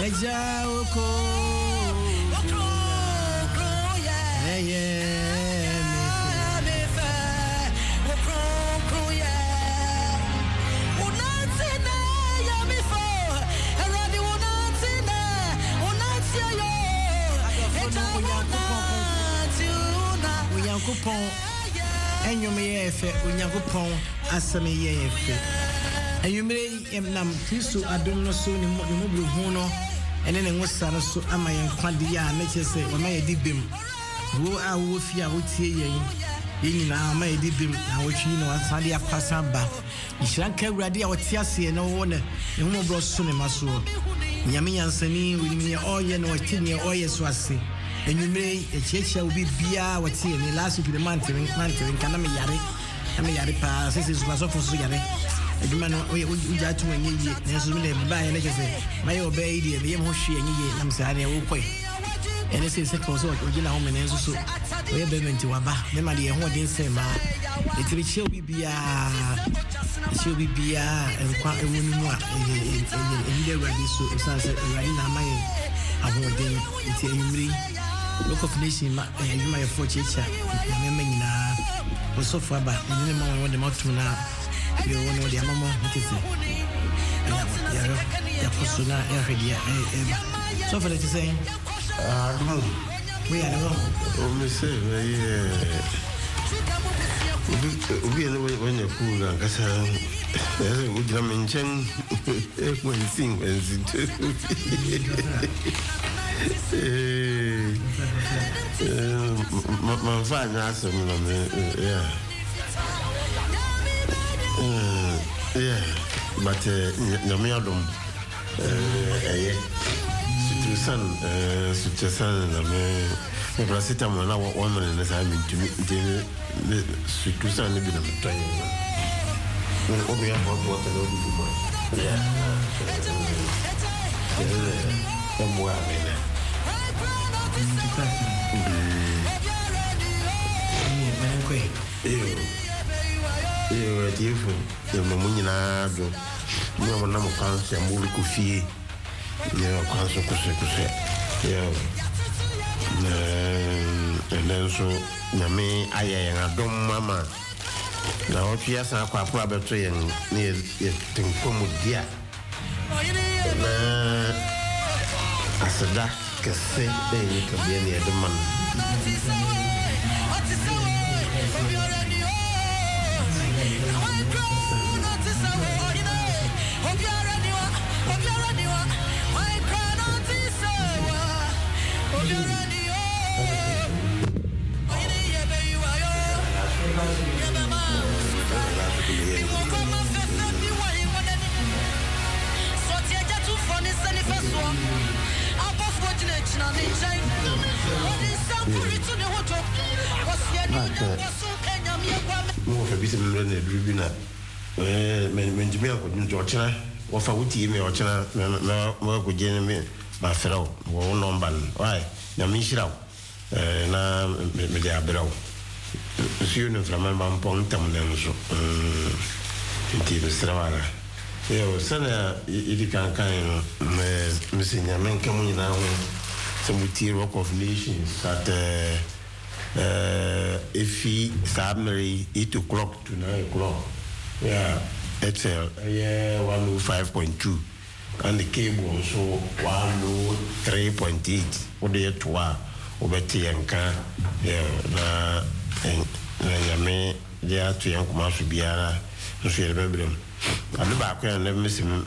Eja oko Unyankopon enyome ye efe Unyankopon aseme ye efe Ayumre nam Kristo adom no so ni mo blu hu no ene ne ngosa no so ama ye kwade ya na chese o ma ye dibem wo a wo fi a wo tie yen nyina ma ye dibem na wo twi no asade apasa ba ihranka awurade a wo tie ase no wo ne hu bro so ne maso nyame yansani wo ni oye no tinye oye so ase enyumre echiechia obi bia wo tie ni last week the month kana me yare pa sese so so so yare eduma no uja tu enye ye na so me ba ye na kese mai obey die ye mo hwe enye ye na msa na wo koi ene se ko so ogina ho me na so we be menti wa ba me ma de ho den se ma etiri che obi bia enkwa ewu ni mu a enye ready so sanse ready na mai ahoden enti enyumri local of nation ma eduma ye fo checha me nyina wo so fa ba ni ma wo de motu na yo wono dia mama nkisi ya kusuna ya hedia so for the saying we are no me say we are when you cool and kasa we dra menchen when sing my father asked me yeah, but no me adom situation na me brasita mo na wo mo na sa mi tumi de situation ni bi na to yi no obi ya bo ta no bi mo yeah mo ya me na yo tifu yo mamunyina do mo na mo kan se mo ku fie yo kan so ku se yo na so na me aya ya dom mama na o tia sa kwa kwa beto yen ni tinko mu dia na asada kese ni ka bien ya de man mo fa bisi mre na dribina men jimia ko njo chana wo fa wuti me o chana na mo ko jene me ma feraw wo nomban wai na mi shiraw na me dia braw si une vraiment ban pon tam na so ti be strawara yo sana idi kan me sinya men kamu na ho some Rock of Nations at if he Sabmary 8 o'clock to 9 o'clock. Yeah, it's yeah 105.2 and the cable also 103.8. What they to over Tianka, yeah, na me there to young Masu Biara, no she remember them. At the back, I never miss him.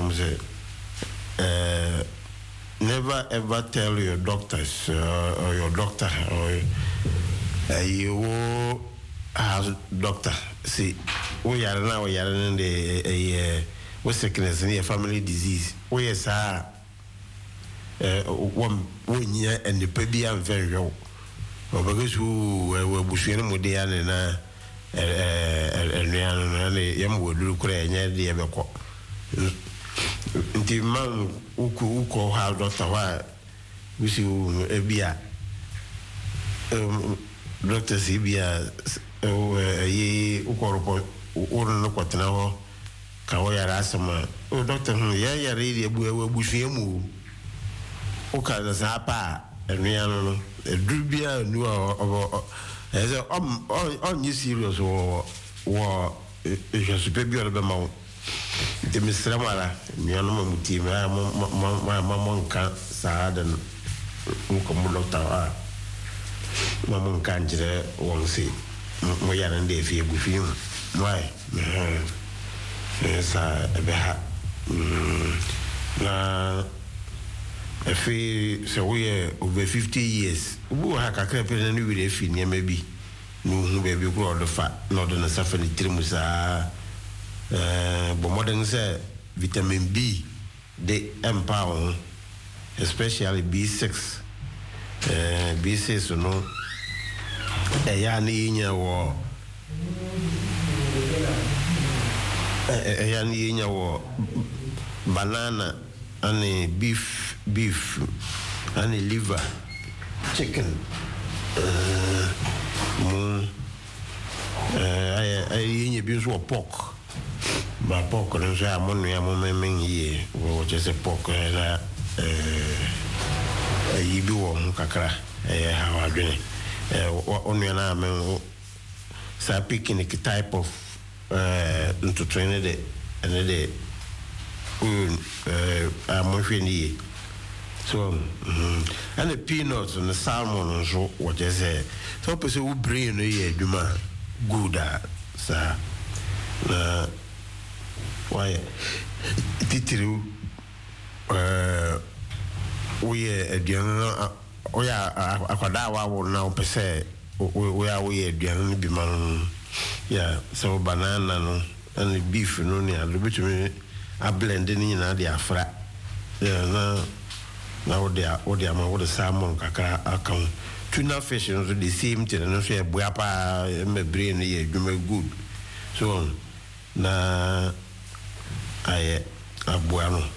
Never ever tell your doctors or your doctor or you have doctor. See, we are now in the what sickness in a family disease. We are one year and the baby are very well. Because who were bushing Modiana and young would look at the ever. The man who call how doctor why we see Ebia Dr. Sibia ye ukoropo uru no kwatena ho ka wo yara asama o doctor hu ya really ebu buhwemu oka za sapa enua no drubia nu eze on you serious wo je super bien be mawo de misra mara enua no mamuti ma nka saada no ko mo doctor mamun kanjire wonsi mo yana nde fi egufi why sa ebeha na if we over 50 years we ha kakra pe na we fi ne mabi no hu be bi ko do fa no do na safa ni trimusa bo modern say vitamin B de empower especially B6 B6 no ya ni nya wo ya ni nya wo banana and beef and liver chicken I nya bi so pork ba pork no so amonu ya mo men ye wo just pork la yibi wo kakra ha wadwene onu na men sa picking type of into train de and de I'm with so and the peanuts and the salmon and so what I say so person who bring no duma good sir why titiru we aduan o ya akwada wa wo na o pese we aduan bi man yeah so banana no and beef no ne ado bitumi a blend ni na de afra na o de ama o de salmon kakra akon tuna fish no the same thing no so e bua pa me brain ne ye dwuma good so na aye abua no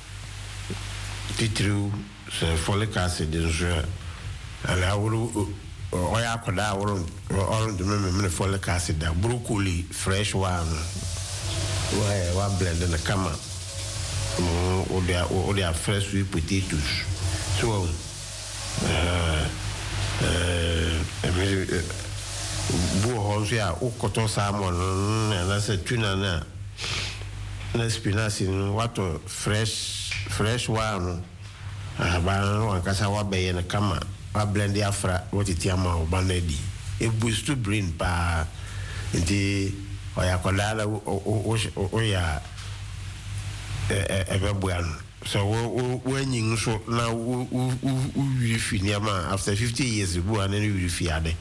titru so folic acid nso ala woro o ya koda woro de me folic acid da broccoli fresh one wa blend na kama o de fresh sweet potatoes so bo honso ya o koto salmon na se tuna na spinach wato fresh one ba wan kasa wa be na kama wa blend ya fra what it ama o banedi e boost to brain pa nti o ya kolala o ya ebebuan so when you so now we finish after 50 years bu an we fiade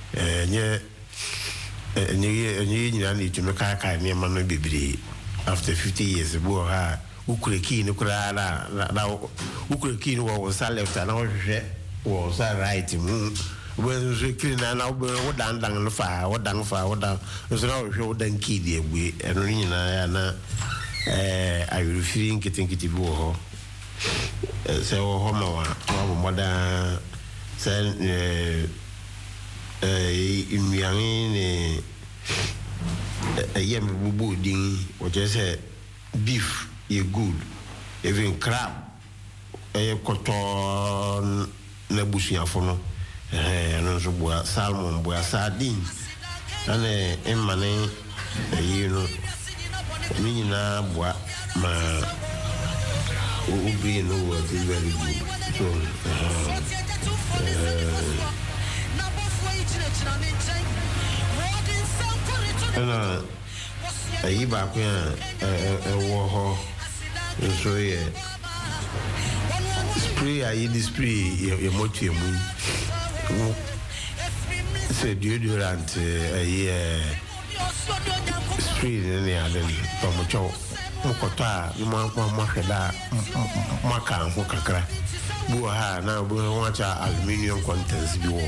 nye na ni to make aka ni ma no bebre after 50 years bu ha ukureki ni kura na ukureki ni wo sa left na wo hwe wo sa right mu when so clean na wo dan no fa wo dan so na wo hwe wo dan ki di egbe eno ni na ya na I will feeling getting bu ho se wo ho ma wa moda se imiani ni yem bubu din what you say beef is good even crab cotton na busia fono no so boa salmon boa sardine ane emane you know ni na boa ma ubi no was very good so ayi ba ko wo ho so ye spray ayi di spray ye motu emu c'est deodorant ayi spray ne ya den to mo cho mo kota mo hweda maka ho kakra bu ha na bu wa cha aluminium contents bi wo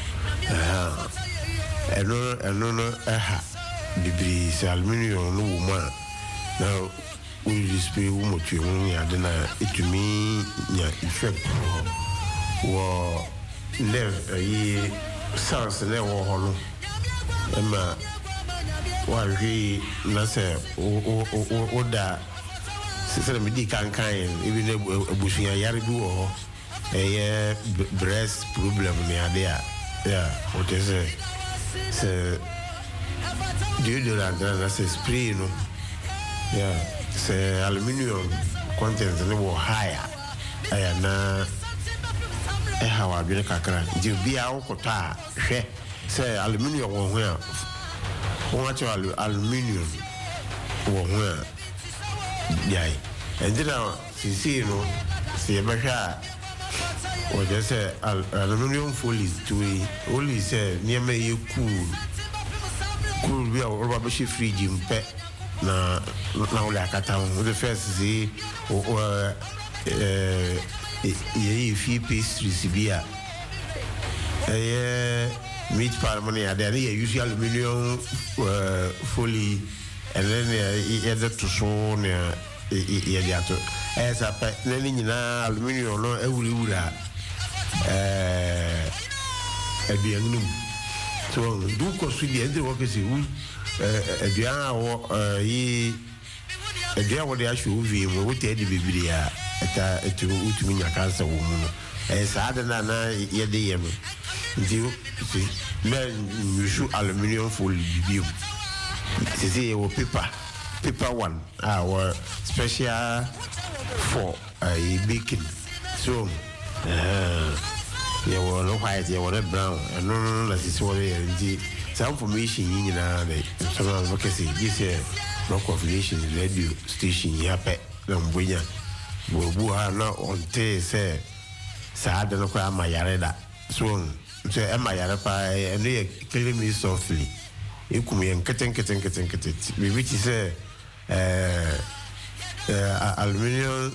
eno no ha bibiri se aluminium no wo ma na we spray wo mo tu wo ya de na etumi nya effect wo nerve ayi sans ne wo ho no ema wa hwe na se o da se me di kan ebi ne abusuya yare bi wo ho breast problem ni ade a what is se deodorant na se spray no se aluminium content no wo higher aya na hawa bi kakra di bia okota hwe se aluminium wo ho a wo acho aluminium wo ho a yai endira sisi no se basha o je se aluminium foil to only se niam e cool bia o ba shi fridge mpe na ole akata o the first see ye fi pastries bia meat parmoni ade ye use aluminium foil and then ye the to so ne ye dia to esa pe ne nyina aluminium no ewura aduanum so du ko su di ende wo ke si wu aduan awo yi aduan wo de ahwe ovi mo wo te de biblia eta etu utumi nya kansa wo mu no esa ade na ye de ye no ndi si me use aluminium foil bibio c'est au paper one our special for baking so yeah well no white yeah well brown and no that is what the some information in na some advocacy this rock of nation radio station ya pe na mbonya bu ha na on te say sa de no kwa mayare da so e mayare pa e no ye clean me softly ekum ye nketen which is aluminium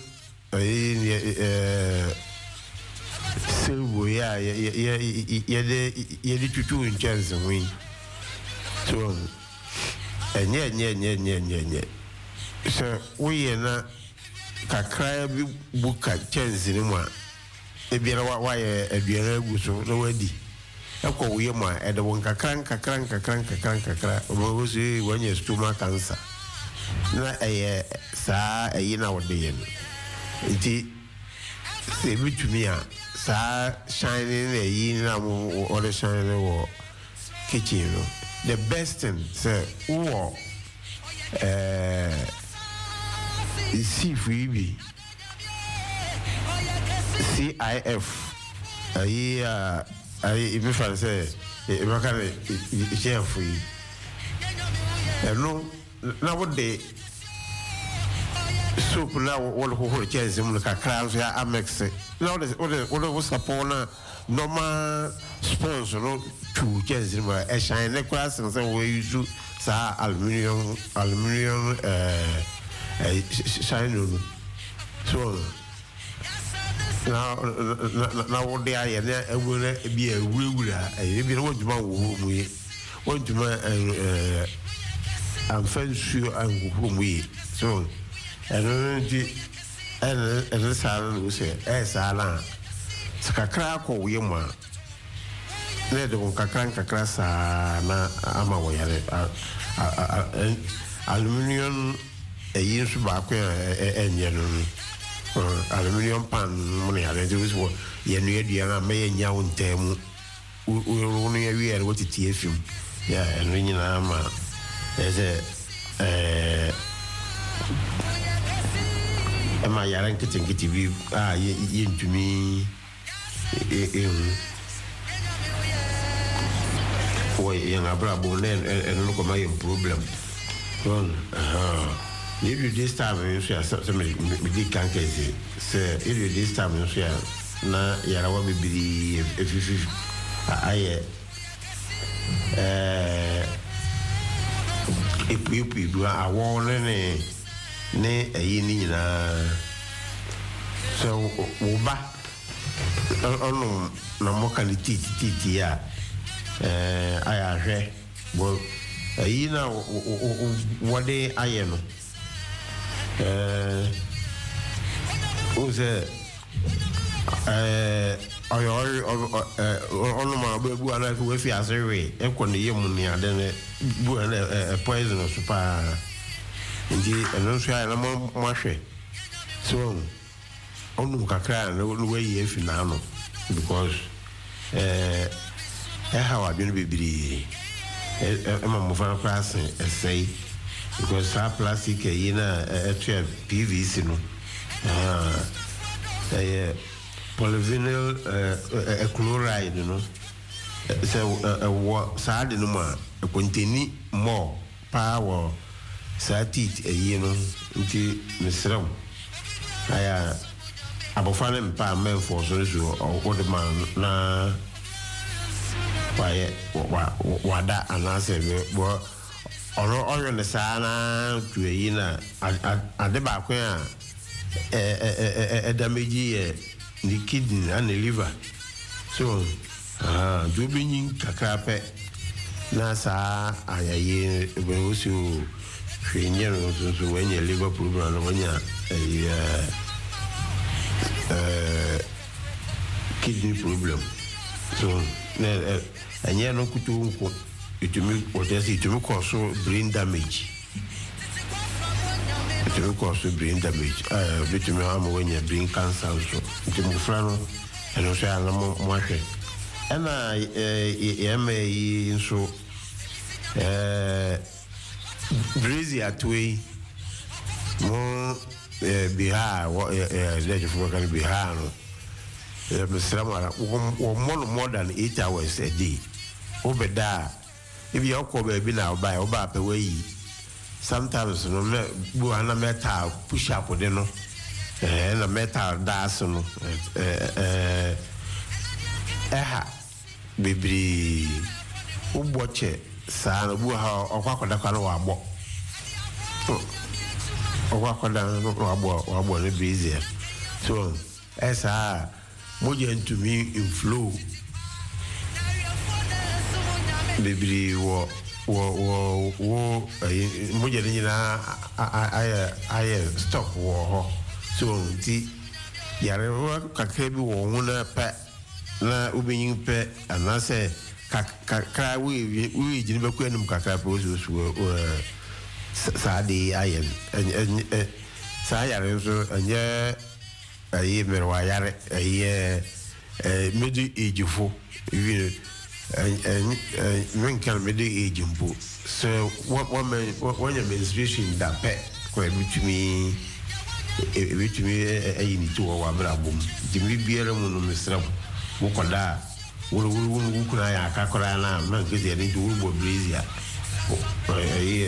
silver ye tutu in chance we so nye so we na kakra bi buka chance ni mu a ebiara wa ye aduara gu so no wadi ekwo we ma ede won kakra o so wanye stomach cancer na sa na wode ye nti se bitumi a sa shine na mo o shine wo kitchen no the best thing say wo see freebie CIF if you say you can share free no now what they soup now all who chance him like a crown so I mix it now what was upon normal sponsor no to chance him a shine the class and so we use sa aluminium shine so now what they are and will be a ruler if you want to want to I'm fairly sure I'm whom we so and the salon will say as Alan Sakakra ko Yama let the Kakranka na Amaway aluminium a year's back and aluminium pan money I do is what Yanu may yawn them only a year what it is yeah and when you know there's am I yaran kitchen TV yin to me for young Abrabo and look at my problem if you this time you share something can't say if you this time you share na yarawa be if I ipu awon ne ayi ni na so wo ba ono na mo quality titi ya aya hwe bo ayi na wo de aye no o se ono ma bu ala ko fi asere e ko ne yemu ni ade ne bu ala poison super ndi eno so ala mo hwe so onum kakra no way if na no because how I didn't be I'm for class say because our plastic PVC no polyvinyl chloride no so sad no ma contain more power satit no nti mesrem aya abofane mpa men for so o de man na wada anase bo oro ne sana tuyi na ade ba kwa damage the kidney and the liver so do being kakape na sa ayaye be osu hwenye so when your liver problem when ya kidney problem so and you no kutu itumi otesi itumi cause brain damage itumi cause brain damage bitumi am when you brain cancer so itumi frano and also ana mo ahwe ana ema so breezy atwe mo biha let you forget biha no Mr. more than 8 hours a day. Obeda, if you call baby now by Oba away, sometimes no buana metal push up with no and a metal das no baby uboche sana buha okwakoda kwano wabo okwakoda wabo ne busy so esa moja to me in flow baby wo moja ni na I stop wo so ti yare wo kakra bi wo hu na pa na ubenyin pe anase kakra we jini be kwanum kakra pe so sa de ayen sa yare so anye ayi merwa yare ayi middle age fo even when can middle age mpo so what when your menstruation that pet ko betumi ayi ni to wa brabom dimi biere mu no mesram wo koda wo kuna ya akakora na man kezi ni to wo brazia ayi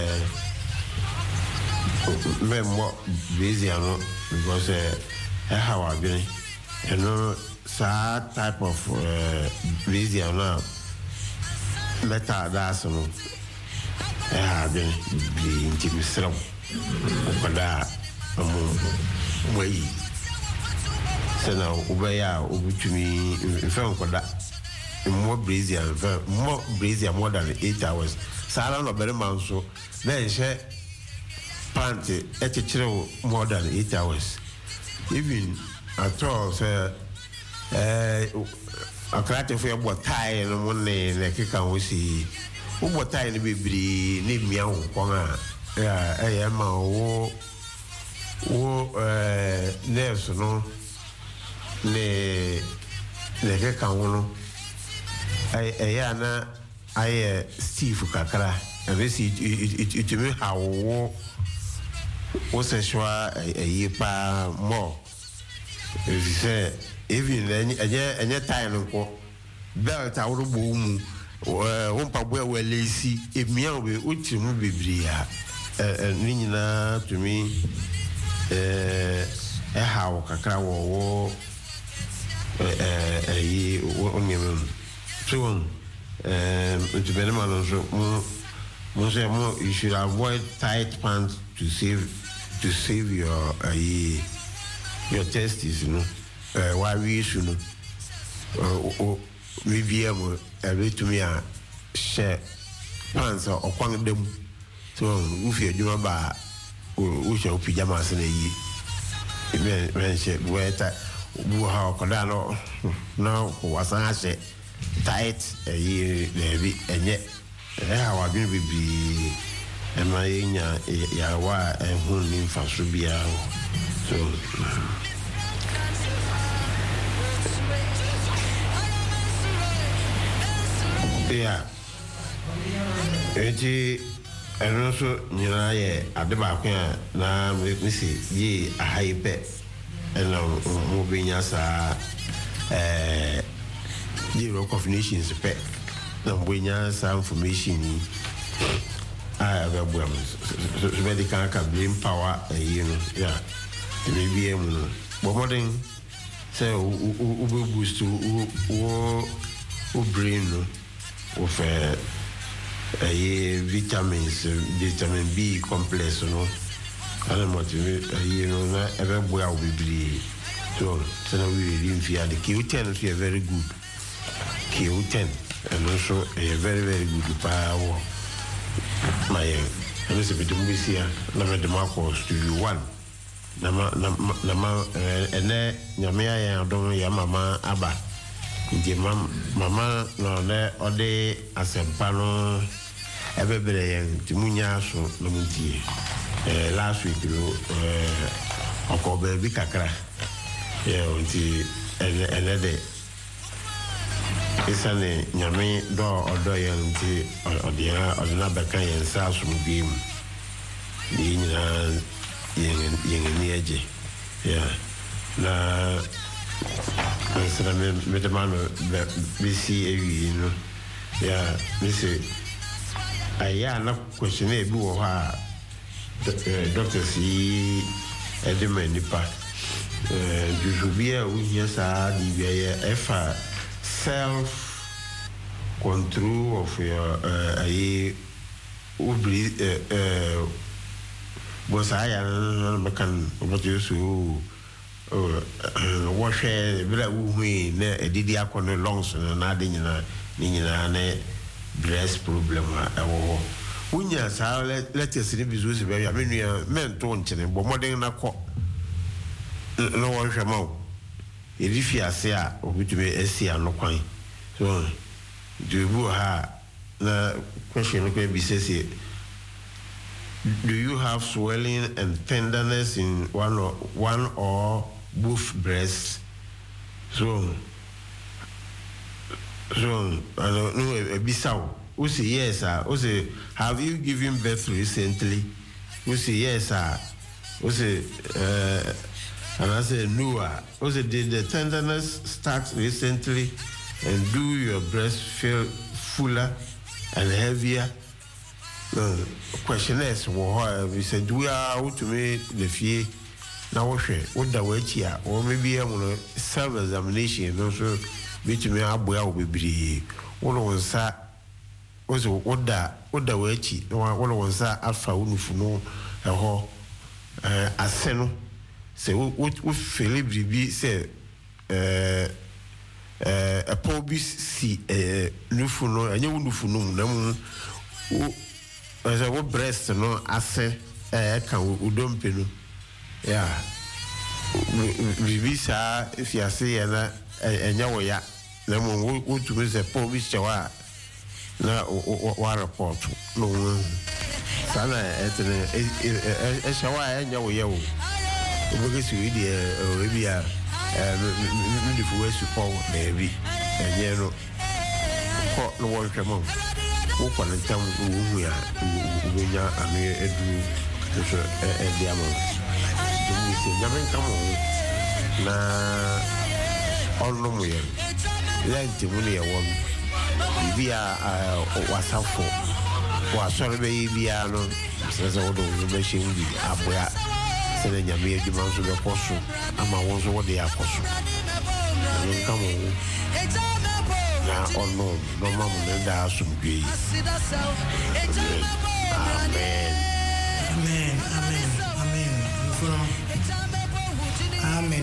memmo brazia no because how I been, you know, sad type of busy now. Meta that's no. I've been into myself. Okada, way. So now, Ubaya, Ubutumi, in front of that, more brazier, more than 8 hours. Salah no better man so. Then she panty at a chill more than 8 hours. Even at all, sir, a crater for your tie and one day, like you can see. What time to be need me out, I am a nerves, no, le can I Steve Kakara, and this it to me how was a shwa a year more. If you say, even any time, belt out of boom, won't well lazy, if me will be ultimate biblia, Nina to me, a how Kakra war a year only. So, to be more, you should avoid tight pants to save your testes, you know. Why we should know. We be able to me share pants or quang them. So, if you do about who shall pajamas in a year, when she wear how Codano now was answered tight a year, and yet how I will be. And my yawa and who in Fasubia. So Yeah. Eti ɛno nso nyinaa yɛ ade baako a na mesi yie ahai pɛ ɛna mo bɛnya saa yie rock of nations pɛ na mo bɛnya saa information yi a ɛbɛboa mo so bɛde kan ka brain power ɛyi no ya ɛbɛbia mu no bɔ mmɔden sɛ wobɛboost wo brain no wofɛ vitamins, vitamin B complex, no. And motivate na every boy will be so we really feel the Q10 is very good. Q10 and also a very, very good power. My and this is a bit of here, number the Marcos Studio 1. Nama and then Yamia don't Yamama Abba. Mama no le ode asempano ebebere yen timunya so no muntie last week lo okobe bi kakra onti de isane nyame do odo yen ti ode na beka yen sa so biem ni nyina yen ni eje na sera me demando bisi ewi no ya bisi aya na question e bi wo ha doctor si edema nipa jujubia wo hia sa di bia efa self control of your ubri bosa aya na mekan obotu wash bla wu na edidi akone lungs na ade nyina ni nyina na breast problem awo wunya sa let us ni bizu se be ya menua mento nchene bo moden na ko no wo hwe ma edi fiase a obitube esi anokwan so dubu ha na question ko bi se do you have swelling and tenderness in one or both breasts? So I don't know. Bisau. Who say yes, sir? Who say have you given birth recently? Who say yes, sir? Who say and I say no. Who say did the tenderness start recently, and do your breast feel fuller and heavier? Questionnaires we said we are out to make the fee now what the way here or maybe I'm gonna self examination also which me will be one was also what the way one was alpha unufuno a ho aseno say what Philip be say a pobis see nufuno and you nufuno as a breast no ase can udompe no yeah visa if you say na enya wo ya na mo wo to say police chawa na wa report no sana etene e chawa enya wo ya wo oboge si we dey we bia ndi fu we support na bi enye no ko no wo twemo wo tam wo ya nya ame edu so diamo do se nyamen kamo na onno mo ye lenti mu ne won bia wasafo wa sore be bia no se wo do be she ndi aboya se ne nyame eduma so be koso ama won so wo de akoso nyamen kamo na ono no mamu ne da asumgwe amen amen amen amen amen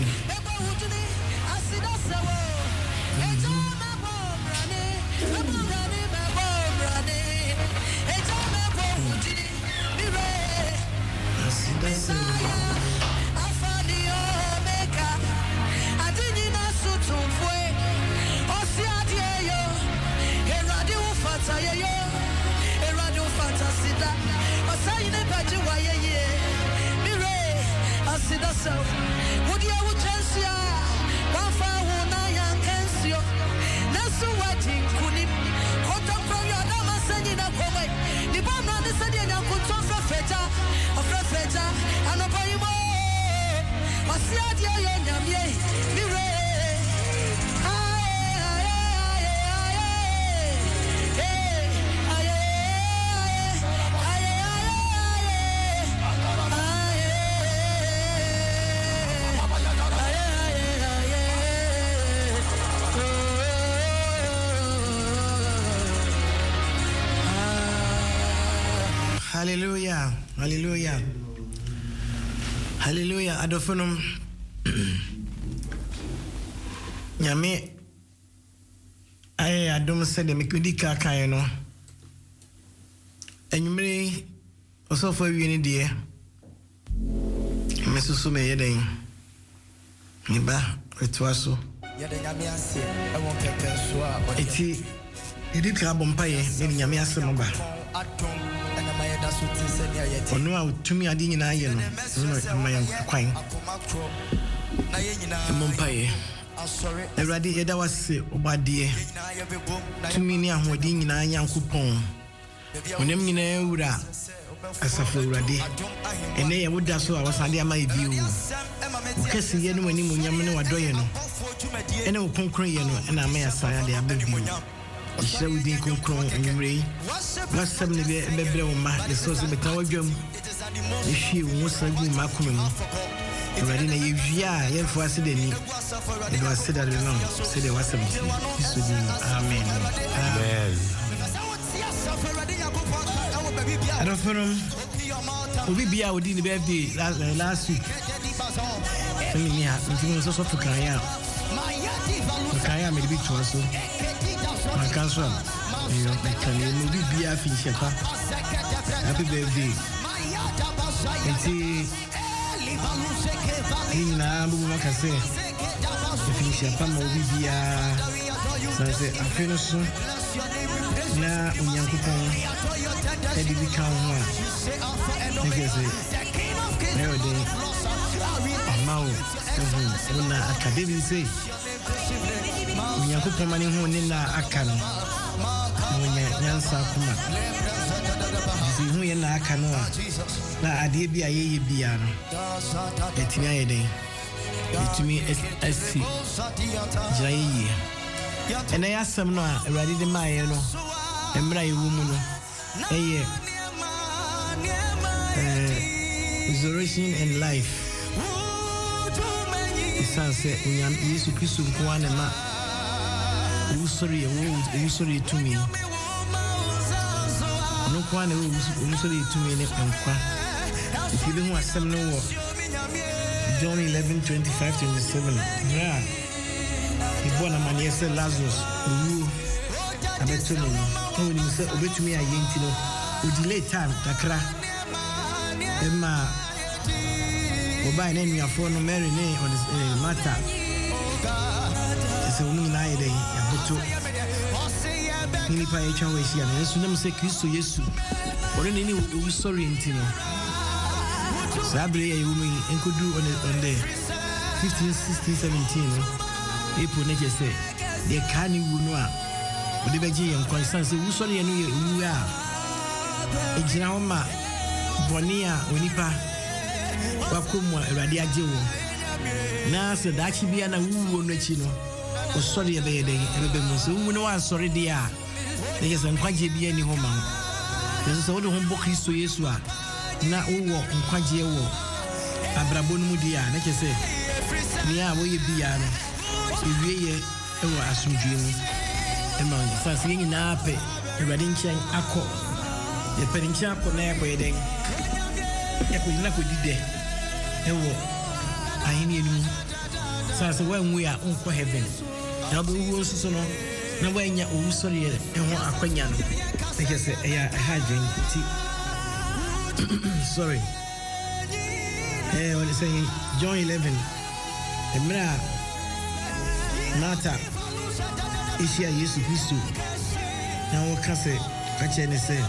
Would you Hallelujah. Hallelujah. Hallelujah. Adofunum. Nyame ay adom se de mekudi kan no. Enyumre osofo wieni de. Mesusu me yeden. Niba etwaso. Yede nyame ase e won pepe so a eti edika bompaye ne nyame ase mo ba. Ono a utumi adi nyina ye no no mayan kwan mompaye Ewrade yeda wase obade tumi ni ahodi nyina Yankopɔn onem nyina ewura asafo Ewrade ene ye woda so a wasade ama ebi o kesi ye no wani munyam ne wadoye no ene wo konkron ye no ena ama yasa de abebi Ishra wudi konkron enyumre wasam ne bebre wo ma de so beta wadwam ehwie wo sagu makoma mu Ewrade na ye wia ye fo ase de ni de wase da no se de wasam ti so di amen Amen. Adoforum obi bia odi ni birthday last week femi ni ha ntimi so tukaya tukaya me bi to so I cancel. You can maybe be a fish. Happy birthday. It's in Abu fish. Pam will be a finish. Now, Yankopɔn, Eddie become one. I guess it. Mao, Una Academy say. Yankopɔn mani ho ne na aka no wonya nyansa kuma si hu ye na aka no a na ade bi a ye bia no etimi ayeden etimi asi jira ye ena ya sam no a Ewrade de maaye no emra ye wo mu no eye resurrection and life isanse unyam Yesu Kristo kwa na ma usori to me. No one usori to me nkwa. If you don't want some no John 11:25-27. Yeah. He born a man yes Lazarus. Abeto no. No ni say obetumi ayenti no. O delay time kakra. Emma oba na nuafo no Mary ne on matter. So we na ide abuto ni pa e twa we hia na yesu nem se Kristo Yesu ore ni we sorry ntino sabre ye wumi enkodu on the 15 16 17 people na je say they can wu no a ode beje ye nkwan sanse we sorry ye no ye wu a ejina ho ma boni a onipa wakomu Ewrade age wo na se da chi bia na wu no achi no o sorry e be yeden e be mu so wu no wan sorry dia de yes nkwaje bia ni ho ma no so wo de ho bo Kristo Yesu a na wo nkwaje wo abrabo no mu dia na ke se ni a wo ye bia no ewie ye e wo asomdwe mu e ma sa se ni na ape Ewrade nchen akọ ye pere nchen akọ na e ko yeden e ko na ko dide e wo ahini enu sa se when we are on heaven na bo wo so no na wanya o sorry e ho akwanya no take say e hardin ti sorry when say John 11 emra nata ishia Yesu Kristo na wo ka se ka che ne say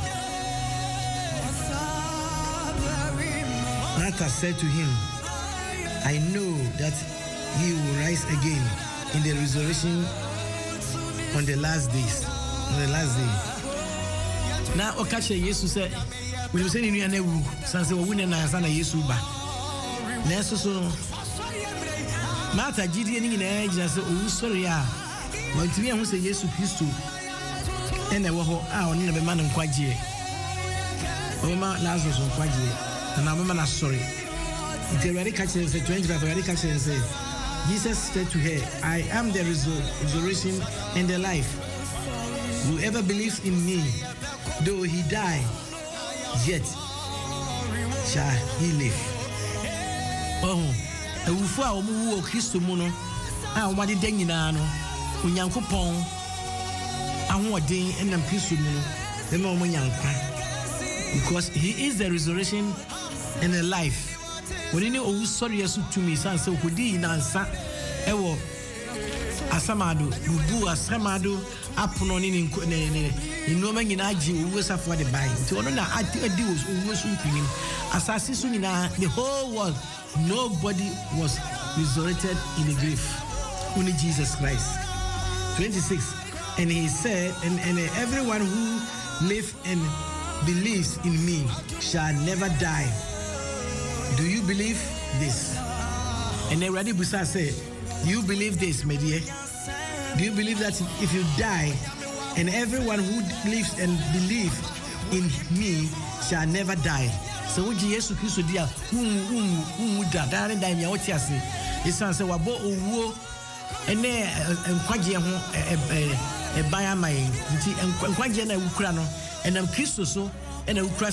Nata said to him, I know that he will rise again in the resurrection on the last days. On the last day. Now, Okache Jesus said, when you say in your name, Sansa Wuna Sana Yesuba. Neso so Mata Gideon in age as a sorry. When to me, I say Yesu Christo. And I will out in the man and Quaji. Oma Lazarus on Quaji. And I'm a man sorry. The Radical said 25 Radical said, Jesus said to her, I am the resurrection and the life. Whoever believes in me, though he die, yet shall he live. Oh, a wufa omu Christo mono, a wadi denginano, unyankopon, ahwodin and Christo mono, the mo because he is the resurrection and the life. When you know sorry to me, son, so could he answer ewo asamado, bubu asamado, apunon in no man in Aji, who was for the buying. To honor at a deals who was him, assassin in the whole world, nobody was resurrected in the grave, only Jesus Christ. 26. And he said, and everyone who lives and believes in me shall never die. Do you believe this? And then Radi Busa said, do you believe this, my dear? Do you believe that if you die, and everyone who lives and believes in me shall never die? So would Jesus Christ dear who die? Darling, die me out here. His son said, "Wabo uwo, and kwaje ho buy my and kwaje na ukra no, and Christo so." And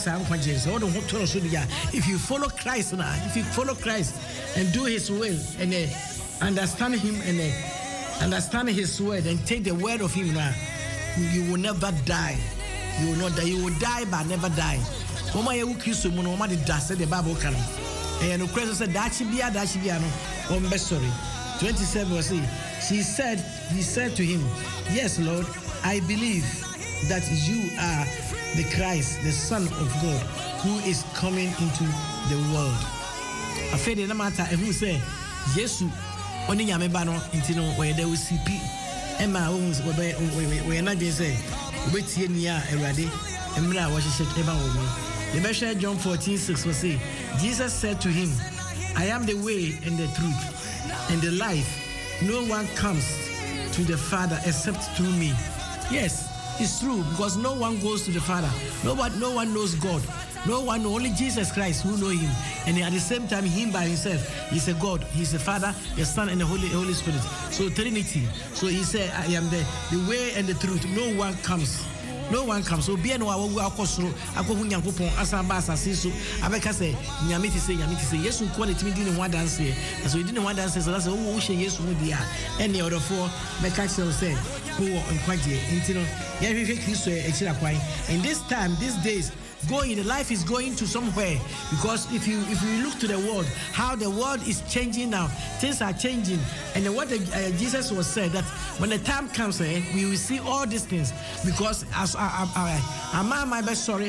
if you follow Christ now, if you follow Christ and do his will and understand him and understand his word and take the word of him now, you will never die. You will not die. You will die but never die. Mama ya Kristo mu no ma de da said the Bible can. And the Christ said that should be no. Sorry. 27 was he said to him, yes, Lord, I believe that you are the Christ, the Son of God, who is coming into the world. I feel no matter who say, yes, only Yamebano, into where they will see Emma Owens, where not just say, wait here near a ready, and Mra was a shake about me. The Bishop John 14:6 will say, Jesus said to him, I am the way and the truth and the life. No one comes to the Father except through me. Yes. It's true because no one goes to the Father. No one knows God. No one, only Jesus Christ who know him. And at the same time, him by himself, he's a God. He's a Father, the Son, and the Holy Spirit. So Trinity. So he said, I am the way and the truth. No one comes. No one comes. So bien wa akosro akohu nyankopon asamba asase so abeka say nyamiti say yesu ko let me di ne ho dance here. So di ne ho dance so that's wo hye yesu mu dia any other for meka say who nkwaje intino ya hwehwe Kristo e kira kwan. And this time, these days, the life is going to somewhere, because if you look to the world, how the world is changing now, things are changing. And what Jesus was said that when the time comes, we will see all these things, because as I'm my best sorry,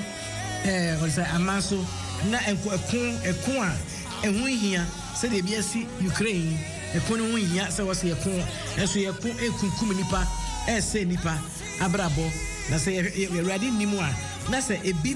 Amaso na ekon ehun hia say the BSC Ukraine ekon ehun hia say was ekon eso ekon ekunkum nipa say nipa abrabo na say ready nimu a na say ebi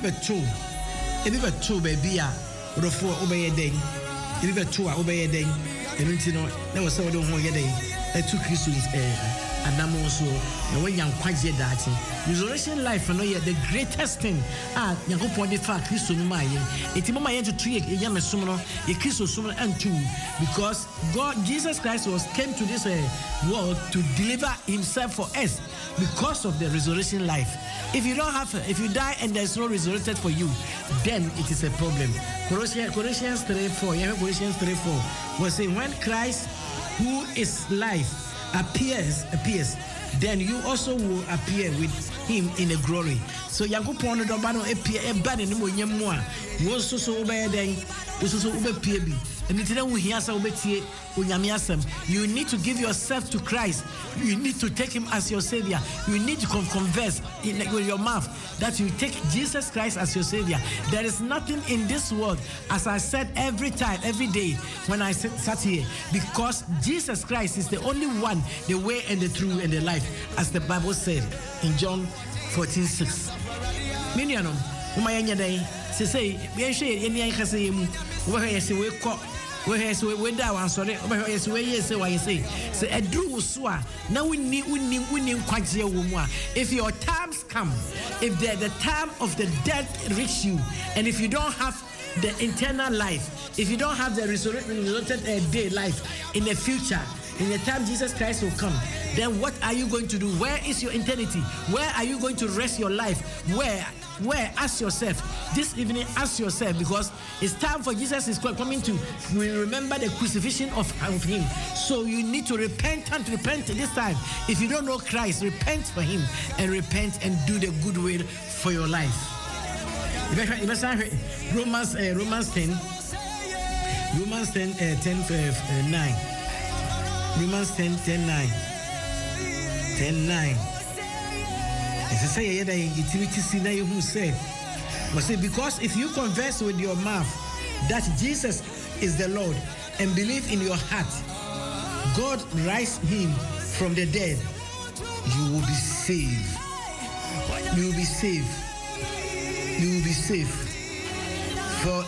beto baby a rodofo obeye den ebi beto a obeye den enu no na was say we don ho ye den etu Christ Adamo so na when yankwaje daati resurrection life no ye the greatest thing Yakopon de fa Kristo no maye eti mama ye to tue yamesom no ye Kristo som no antu, because Jesus Christ came to this world to deliver himself for us because of the resurrection life. If you die and there's no resurrected for you, then it is a problem. Colossians 3:4 was saying, when Christ, who is life, appears, then you also will appear with him in a glory. So Yakopon no do ba no appear e ba ne mo nyam mo a wo so so obey den wo so so obey pie bi You need to give yourself to Christ. You need to take him as your savior. You need to converse with your mouth that you take Jesus Christ as your savior. There is nothing in this world, as I said every time, every day when I sat here, because Jesus Christ is the only one, the way and the truth and the life, as the Bible said in John 14:6. Minianum, umayanya day, say, we share any Kasayim, where I say we call. Yes, we da one sorry. Yes, we yes, why you say? Say a drew swa. Now we need quite your. If your times come, if the time of the death reach you, and if you don't have the eternal life, if you don't have the resurrected day life in the future, in the time Jesus Christ will come, then what are you going to do? Where is your eternity? Where are you going to rest your life? Where? Ask yourself this evening. Ask yourself, because it's time for Jesus is coming to remember the crucifixion of him. So you need to repent this time. If you don't know Christ, repent for him and repent and do the good will for your life. Romans 10 9. Romans 10:9. Because if you confess with your mouth that Jesus is the Lord and believe in your heart God raised him from the dead, you will be saved. You will be saved. You will be saved. For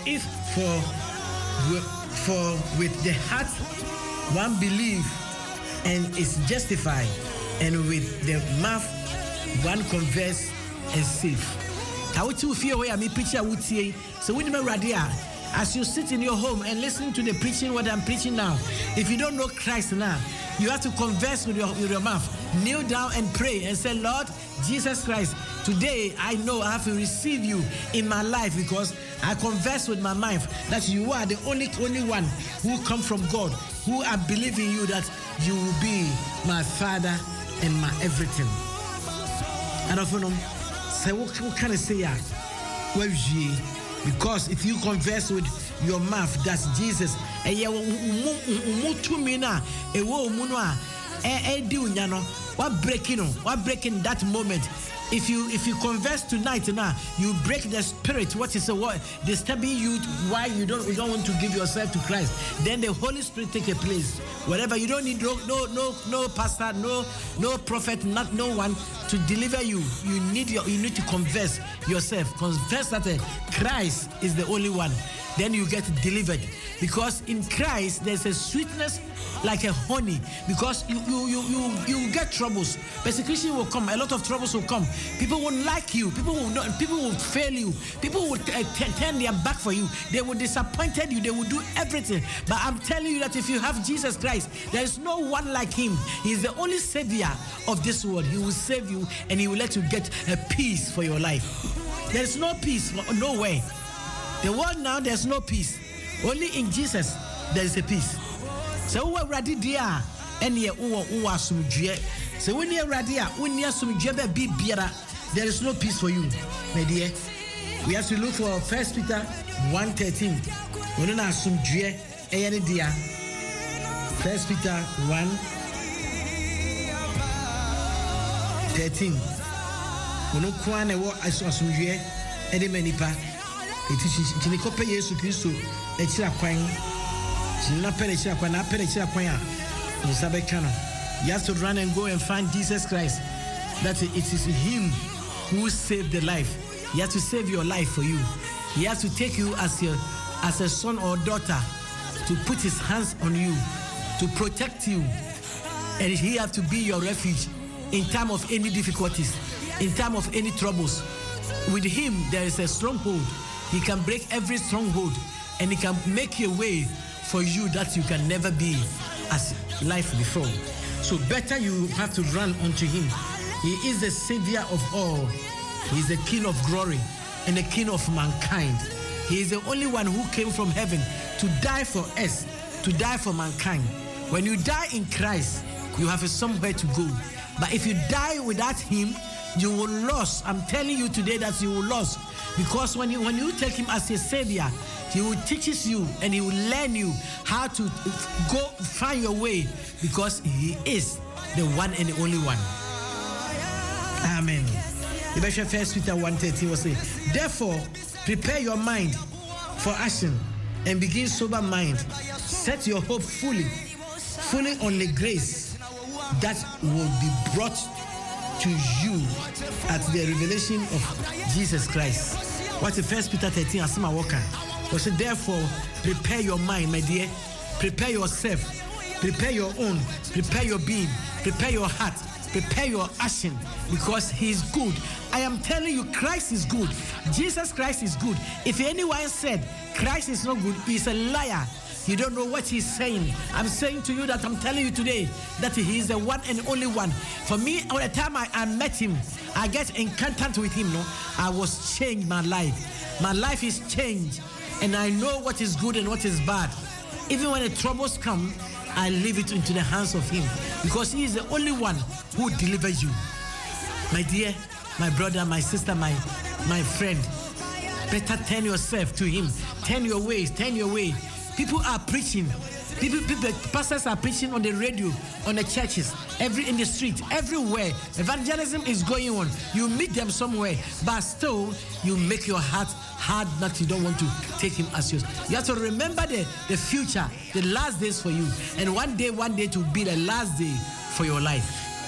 with the heart one believes and is justified, and with the mouth one confess and save. I would too fear where me preacher would say. So when you radia, as you sit in your home and listen to the preaching what I'm preaching now, if you don't know Christ now, you have to converse with your mouth. Kneel down and pray and say, Lord Jesus Christ, today I know I have to receive you in my life, because I converse with my mouth that you are the only one who come from God, who I believe in you, that you will be my Father and my everything. And of them, say what can I say? Because if you converse with your mouth that Jesus, what breaking that moment. If you converse tonight now, you break the spirit. What is what disturbing you? Why you don't want to give yourself to Christ? Then the Holy Spirit take a place. Whatever, you don't need no pastor, no prophet, no one to deliver you. You need to confess yourself. Confess that Christ is the only one. Then you get delivered, because in Christ there's a sweetness like a honey, because you get troubles. Persecution will come, a lot of troubles will come. People won't like you, people will fail you, people will turn their back for you, they will disappoint you, they will do everything. But I'm telling you that if you have Jesus Christ, there is no one like him. He is the only savior of this world. He will save you and he will let you get a peace for your life. There is no peace, no way. The world now, there's no peace. Only in Jesus there is a peace. So we are ready there, and ye uwa sumjie. So when you are ready, when you are sumjie be biara, there is no peace for you, my dear. We have to look for 1 Peter 1:13. When you are sumjie, any dia. 1 Peter 1:13. When you kwane wo asumjie, any manipa. It is Chinikope Yesu Christo, a Chirakwan, Chinapere Chirakwan, Apere Chirakwaya, in Sabekano. You have to run and go and find Jesus Christ. That it is him who saved the life. He has to save your life for you. He has to take you as a son or daughter, to put his hands on you, to protect you. And he has to be your refuge in time of any difficulties, in time of any troubles. With him, there is a stronghold. He can break every stronghold, and he can make a way for you that you can never be as life before. So better you have to run unto him. He is the savior of all. He is the King of glory and the King of mankind. He is the only one who came from heaven to die for us, to die for mankind. When you die in Christ, you have somewhere to go. But if you die without him, you will lose. I'm telling you today that you will lose. Because when you take him as a savior, He will teaches you and he will learn you how to go find your way, because he is the one and the only one. Amen. The Bishop 1 Peter 1:13 will say, therefore, prepare your mind for action and begin sober mind. Set your hope fully on the grace that will be brought to you at the revelation of Jesus Christ. What the 1 Peter 13 Asima Walker was, therefore, prepare your mind, my dear. Prepare yourself. Prepare your own. Prepare your being. Prepare your heart. Prepare your action, because he is good. I am telling you, Christ is good. Jesus Christ is good. If anyone said Christ is not good, he's a liar. You don't know what he's saying. I'm saying to you that I'm telling you today that he is the one and only one. For me, at the time I met him, I get encountered with him. No, I was changed. My life is changed, and I know what is good and what is bad. Even when the troubles come, I leave it into the hands of him, because he is the only one who delivers you. My dear, my brother, my sister, my friend, better turn yourself to him. Turn your ways, turn your way. People are preaching. Pastors are preaching on the radio, on the churches, in the street, everywhere. Evangelism is going on. You meet them somewhere, but still you make your heart hard that you don't want to take him as yours. You have to remember the future, the last days for you, and one day to be the last day for your life.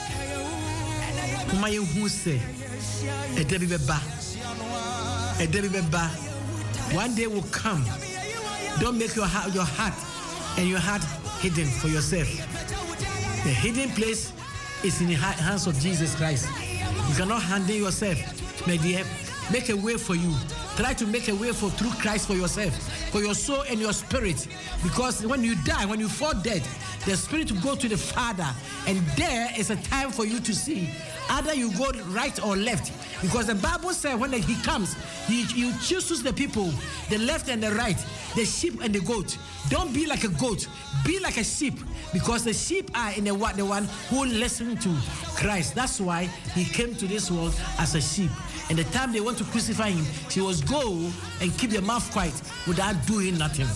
One day will come. Don't make your heart hidden for yourself. The hidden place is in the hands of Jesus Christ. You cannot handle yourself, my dear. Make a way for you. Try to make a way through Christ for yourself, for your soul and your spirit. Because when you die, when you fall dead, the spirit will go to the Father, and there is a time for you to see. Either you go right or left. Because the Bible says when he comes, he chooses the people, the left and the right, the sheep and the goat. Don't be like a goat, be like a sheep, because the sheep are in the one who listen to Christ. That's why he came to this world as a sheep. And the time they want to crucify him, he was go and keep their mouth quiet without doing nothing.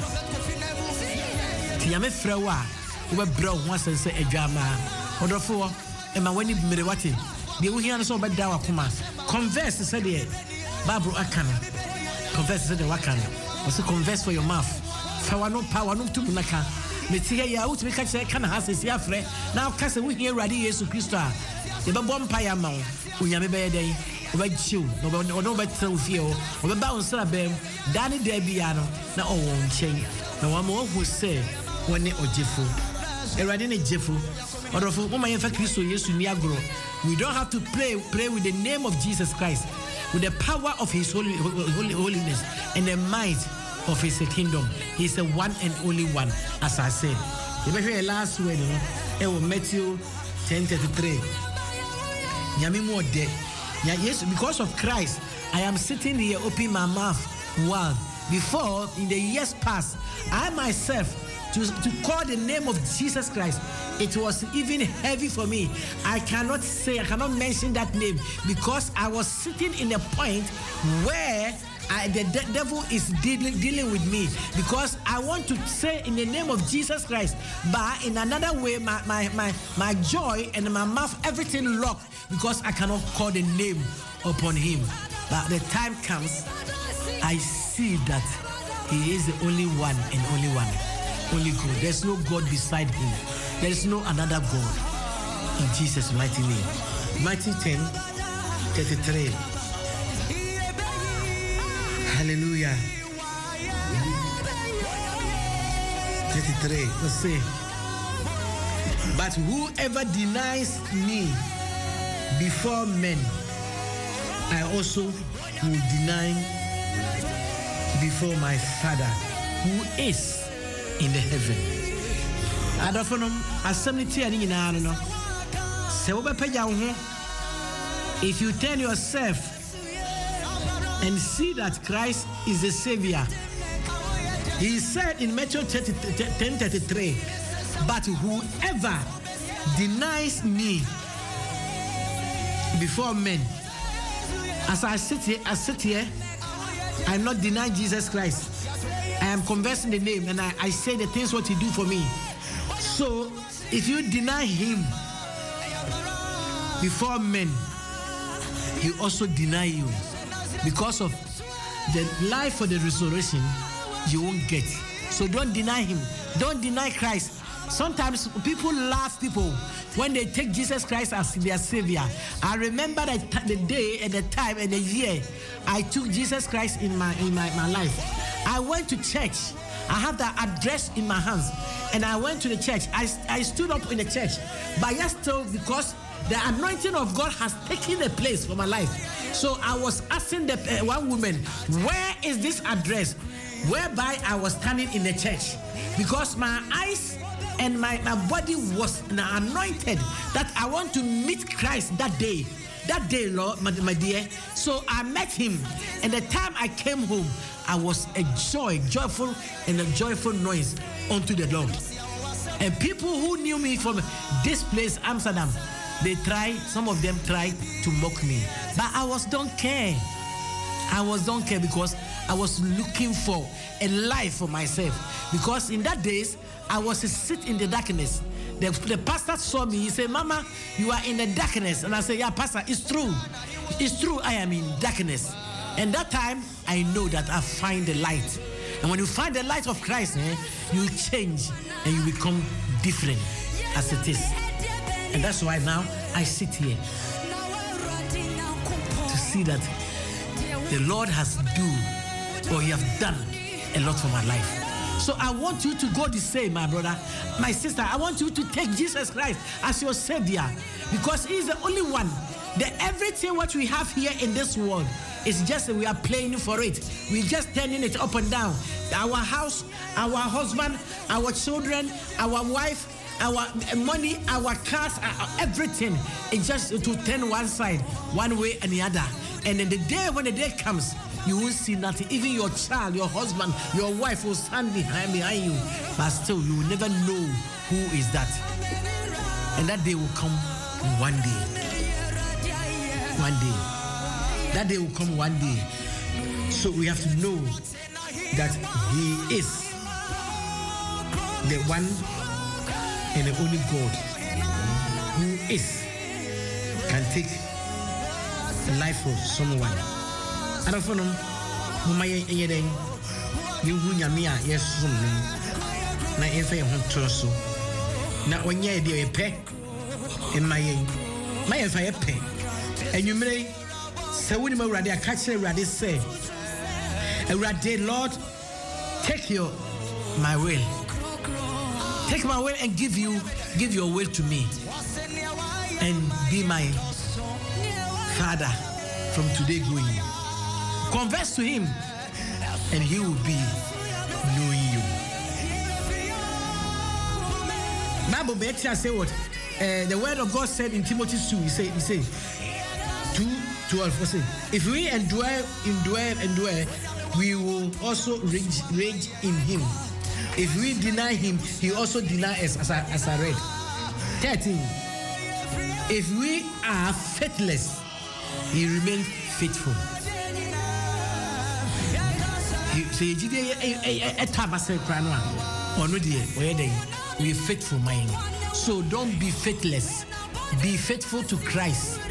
Tiame frewa, we bro once and say a drama. Wonderful, and my when you made what it. They will hear so bad down. Converse, said the Bible Akana. Converse, said the Wakana. Also converse for your mouth. For no power, no to Munaka. Metia, ya out to catch a can has his yafre. Now, Castle, we hear Radi Yesu Christa. The Babon Paya Mount, Uyame Day, Red Shoe, no better feel, or about Salabem, Danny Debiano, now all won't change. No one more who say, when they or Jeffo. A Radine Jeffo, or of woman in fact, Christo Yesu Niagro. We don't have to pray with the name of Jesus Christ, with the power of his holiness and the might of his kingdom. He's the one and only one, as I said. The very last word, it was Matthew 10:33. Yes, because of Christ, I am sitting here opening my mouth. Wow. Before, in the years past, I myself, to call the name of Jesus Christ, it was even heavy for me. I cannot mention that name, because I was sitting in a point where the devil is dealing with me, because I want to say in the name of Jesus Christ, but in another way, my joy and my mouth, everything locked, because I cannot call the name upon him. But the time comes, I see that he is the only one and only one. Only God. There's no God beside him. There is no another God. In Jesus' mighty name. Matthew 10:33. Hallelujah. 33. Let's see. But whoever denies me before men, I also will deny before my Father who is in the heaven. Adofonom assembly ani nyina no. Se wo bepaja wo, if you turn yourself and see that Christ is the Savior. He said in Matthew 10:33, but whoever denies me before men, as I sit here, I'm not denying Jesus Christ. am confessing the name, and I say the things what he do for me. So if you deny him before men, he also deny you. Because of the life for the resurrection, you won't get. So don't deny him. Don't deny Christ. Sometimes people laugh people when they take Jesus Christ as their savior. I remember the day and the time and the year I took Jesus Christ in my life. I went to church. I have the address in my hands, and I went to the church. I stood up in the church, but yet still, because the anointing of God has taken a place for my life. So I was asking the one woman, where is this address? Whereby I was standing in the church, because my eyes and my body was anointed that I want to meet Christ that day. That day, Lord, my dear. So I met him, and the time I came home, I was joyful and a joyful noise unto the Lord. And people who knew me from this place, Amsterdam, some of them tried to mock me. But I don't care. Don't care because I was looking for a life for myself. Because in that days, I was sit in the darkness. The pastor saw me. He said, Mama, you are in the darkness. And I said, yeah, Pastor, it's true. It's true, I am in darkness. And that time, I know that I find the light. And when you find the light of Christ, you change and you become different as it is. And that's why now I sit here to see that the Lord has He has done a lot for my life. So I want you to go the same, my brother, my sister. I want you to take Jesus Christ as your savior, because he's the only one. Everything what we have here in this world is just we are playing for it. We're just turning it up and down. Our house, our husband, our children, our wife, our money, our cars, everything is just to turn one side, one way and the other. And then when the day comes, you won't see nothing. Even your child, your husband, your wife will stand behind you, but still you will never know who is that. And that day will come one day. One day. That day will come one day. So we have to know that he is the one and the only God who can take the life of someone. I don't know who anything you mia yes na if I want to so na onye de epe in my if I pay and you may say when you ready catch ready say ready Lord take my will. Take my will and give your will to me and be my father from today going. Converse to him and he will be knowing you. Bible better say what the word of God said in Timothy 2. He said 2:12. If we endure, we will also rage in him. If we deny him, he also denies us, as I read. 13. If we are faithless, he remains faithful. We are faithful, mind. So don't be faithless. Be faithful to Christ.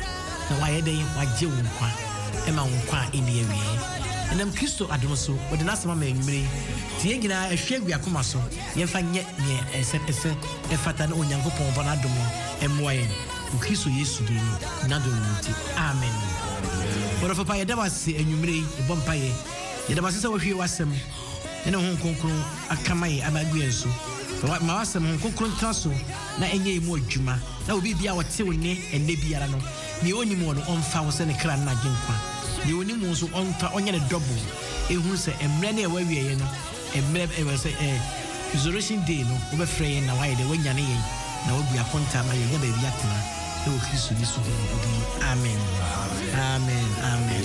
And I'm Christo Adoso, but the last moment, Tiagina, a share we are Kumaso, Yefanya, a fatan on Yanko Pompanadomo, and Moyen, who Christo used to do, Nadonti. Amen. But if a pie was say, and you may, the Bompaye, the Masasa of you was some, and a Hong Kong, a Kamai, a Maguenso. For what my awesome Hong Kong Trasso, not any more Juma, that will be our Tiwine and maybe Arano, the only one on Fowls and a clan Naginkwa. The only ones who on a double, who say a many away, a map ever say a resurrection day, no, over free and away the way now will be a contact, my baby Yakina, who will kiss you. Amen. Amen. Amen.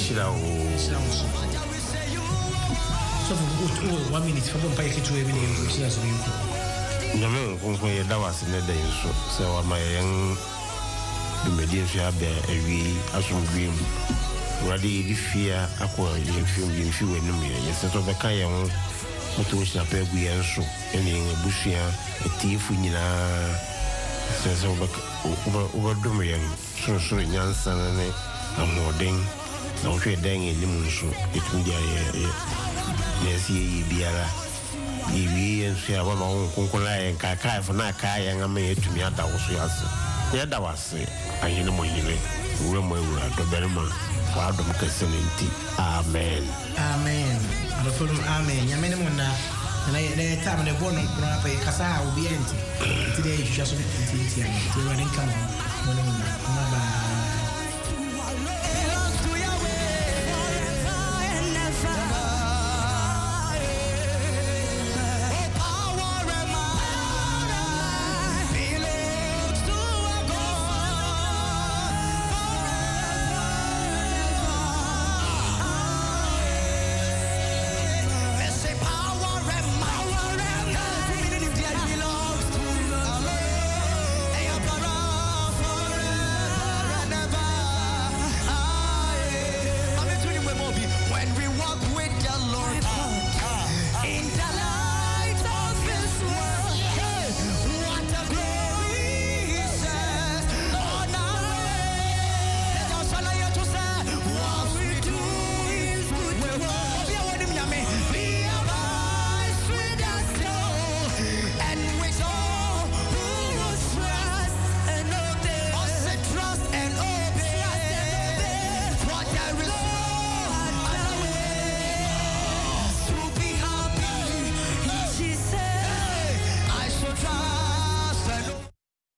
So for 1 minute, for one pike to every name, which is no, that was in the day, so my young immediate every assume ready the fear acquire you film you and me. Yes, that's what the Kayan moto hyira pa gu yɛn so ɛne abusua atiefo nyinaa sɛ wobɛdom yɛn sorosoro nyansa ne ahoɔden na wohwɛ dan anim nso ɛtumi de ayɛ na ɛsɛ yɛyɛ biara yɛwie yɛn so a wama wo nkonkron a yɛn kaakaefo na akaa yɛn ama yɛatumi ada wo so ase na yɛda wo ase ahene mɔ yere wura mɔ awura dɔbɛrima w'adom kɛsɛ no nti amen amen adɔfodom amen nyame ne mu na yɛ tam ne bɔ no nkron apa yɛ kasa a obi ɛnti nti dɛ yɛhwehwɛ so nti nti awurade nka mo ne mu na bye.